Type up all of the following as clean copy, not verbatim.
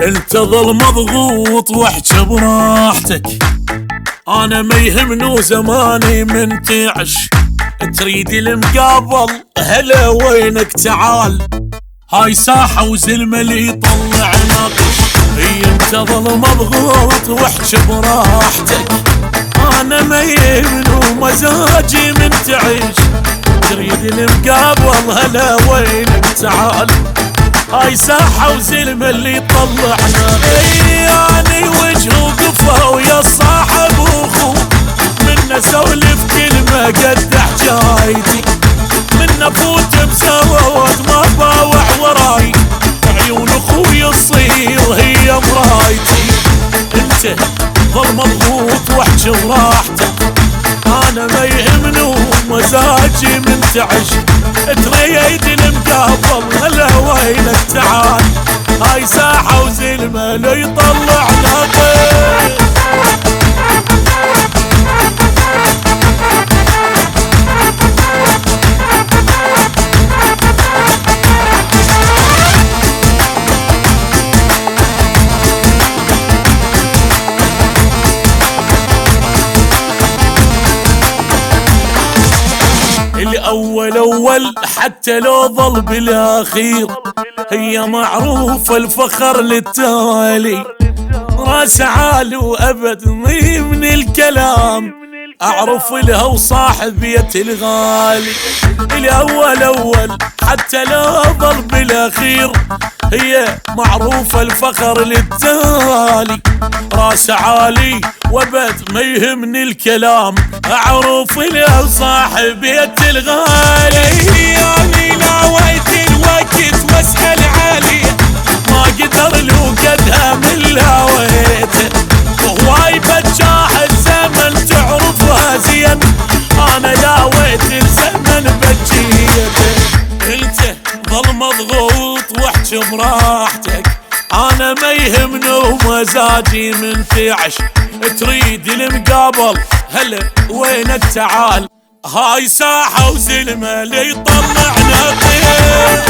انت ظل مضغوط واحجى براحتك، انا ما يهمني وزماني من تعش. تريد المقابل هلا وينك تعال، هاي ساحة وزلمة اللي يطلع ناقش. انت ظل مضغوط واحجى براحتك، انا ما يهمني ومزاجي من تعيش. تريد المقابل هلا وينك تعال، هاي ساحة وزلمة اللي طلعنا. اني وجه وقفة ويا الصاحب واخو، منا سولف كلمة قد حجايتي، منا فوت بسواد ما باوع وراي، عيون اخوي تصير هي مرايتي. انت ظل مضغوط واحجي براحتك، انا ما يهمني ومزاجي من تعش. تريد المقابل هلا وينك تعال، هاي ساحة وزلمة اللي يطلع ناقش. الأول أول حتى لو ظل بالأخير، هي معروفة الفخر للتالي. راس عالي وأبد من الكلام، أعرف لها وصاحبية الغالي. الأول أول حتى لو ظل بالأخير، هي معروفة الفخر للتالي. راس عالي وابد ما يهمني الكلام، اعرف له صاحبية الغالي. يعني ناويت الوقت واسأل عليه، ما قدر له قدها من لاويته. وهواي بجاح الزمن تعرفها زين، انا لاويت الزمن بجيته. انت ظل مضغوط واحجي براحتك، انا ما يهمني ومزاجي من تعش. تريد المقابل هلا وينك تعال، هاي ساحة وزلمة اللي يطلع ناقش.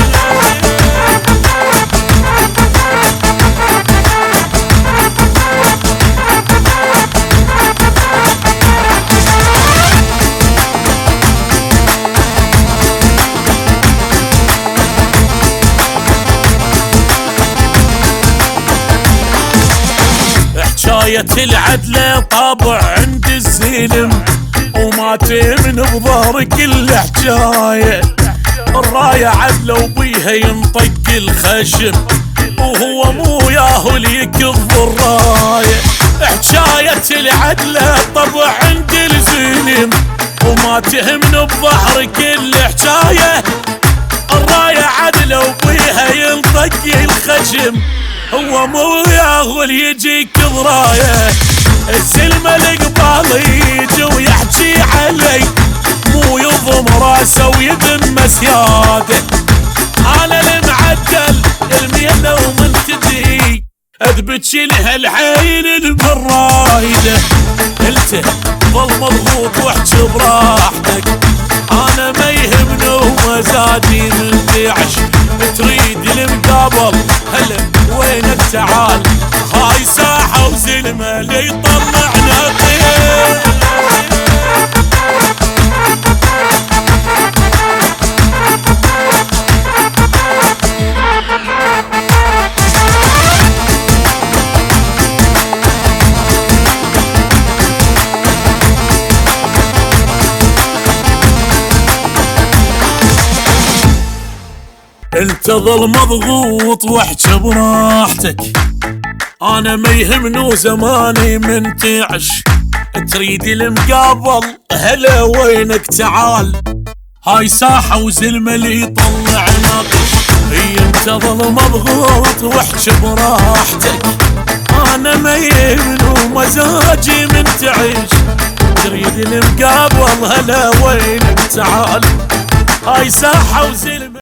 حكاية العدلة طابع عند الزلم، وما تمن بظهر كل حكاية. الراية عدلة وبيها ينطق الخشم، وهو مو ياهو اللي يكظ الراية. حكاية العدلة طبع عند الزلم، وما تهمن بظهر كل حكاية. الراية عدلة وبيها ينطق الخشم، هو مو ياهو اللي يجيك ضرايه. الزلمة القبال يجي ويحكي علي، مو يضم راسه ويذم سياده. انا المعدل المينة ومنتدي، اثبت لها العين المرايده. انت ظل مضغوط واحجي براحتك، انا ما يهمني ومزاجي من تعش. تريد المقابل هلا وينك تعال، هاي ساحة وزلمة اللي يطلع ناقش. انت ظل مضغوط واحجي براحتك، انا ما يهمني وزماني من تعش. تريد المقابل هلا وينك تعال، هاي ساحة وزلمة اللي يطلع ناقش. انت ظل مضغوط واحجي براحتك، انا ما يهمني ومزاجي من تعيش. تريد المقابل هلا وينك تعال، هاي ساحة وزلمة.